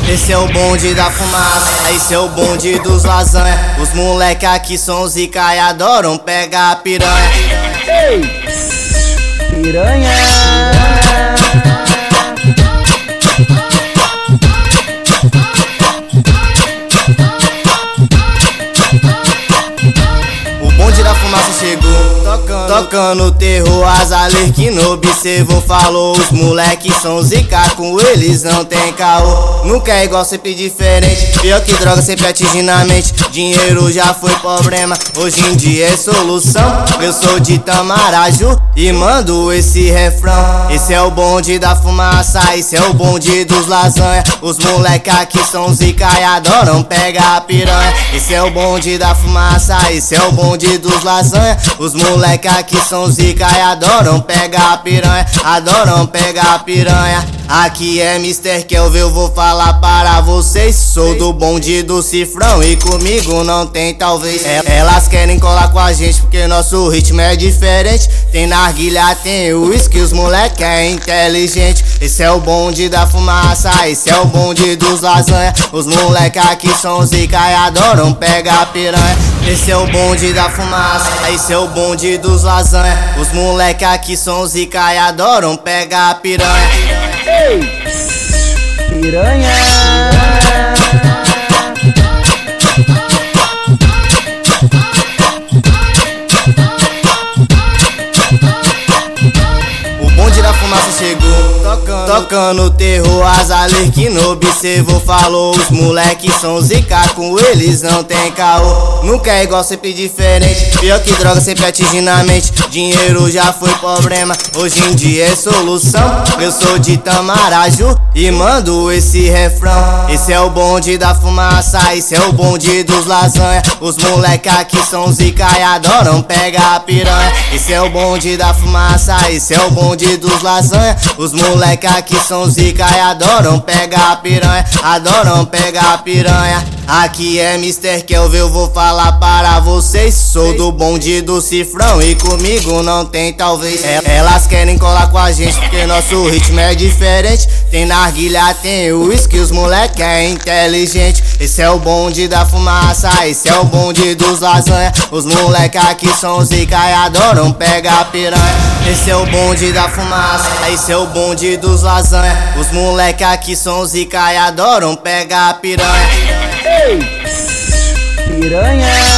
Esse é o bonde da fumaça, esse é o bonde dos lasanha. Os moleque aqui são zica e adoram pegar a piranha. Ei, piranha. O bonde da fumaça chegou, tocando terror, as que não observou. Falou, os moleques são zica, com eles não tem caô. Nunca é igual, sempre diferente. Pior que droga, sempre atingindo a mente. Dinheiro já foi problema, hoje em dia é solução. Eu sou de Tamaraju e mando esse refrão. Esse é o bonde da fumaça, esse é o bonde dos lasanha. Os moleque aqui são zica e adoram pegar a piranha. Esse é o bonde da fumaça, esse é o bonde dos lasanha. Os moleque aqui são zica e adoram pegar a piranha. Adoram pegar a piranha. Aqui é Mr. Kelvin, eu vou falar para vocês. Sou do bonde do cifrão e comigo não tem talvez. Elas querem colar com a gente porque nosso ritmo é diferente. Tem narguilha, tem uísque, os moleque é inteligente. Esse é o bonde da fumaça, esse é o bonde dos lasanha. Os moleque aqui são zica e adoram pegar a piranha. Esse é o bonde da fumaça, esse é o bonde dos lasanha. Os moleque aqui são zica e adoram pegar a piranha. Ei, piranha. O bonde da fumaça chegou, tocando terror, as que não observou. Falou, os moleques são zica, com eles não tem caô. Nunca é igual, sempre diferente. Pior que droga, sempre atingindo a mente. Dinheiro já foi problema, hoje em dia é solução. Eu sou de Tamaraju e mando esse refrão. Esse é o bonde da fumaça, esse é o bonde dos lasanha. Os moleque aqui são zica e adoram pegar a piranha. Esse é o bonde da fumaça, esse é o bonde dos lasanha. Os moleque aqui são zica e adoram pegar a piranha. Adoram pegar a piranha. Aqui é Mr. Kelvin, eu vou falar para vocês. Sou do bonde do cifrão e comigo não tem talvez. Elas querem colar com a gente porque nosso ritmo é diferente. Tem narguilha, tem uísque, os moleque é inteligente. Esse é o bonde da fumaça, esse é o bonde dos lasanha. Os moleque aqui são zica e adoram pegar a piranha. Esse é o bonde da fumaça, esse é o bonde dos lasanha. Os moleque aqui são zica e adoram pegar a piranha. Ei, piranha.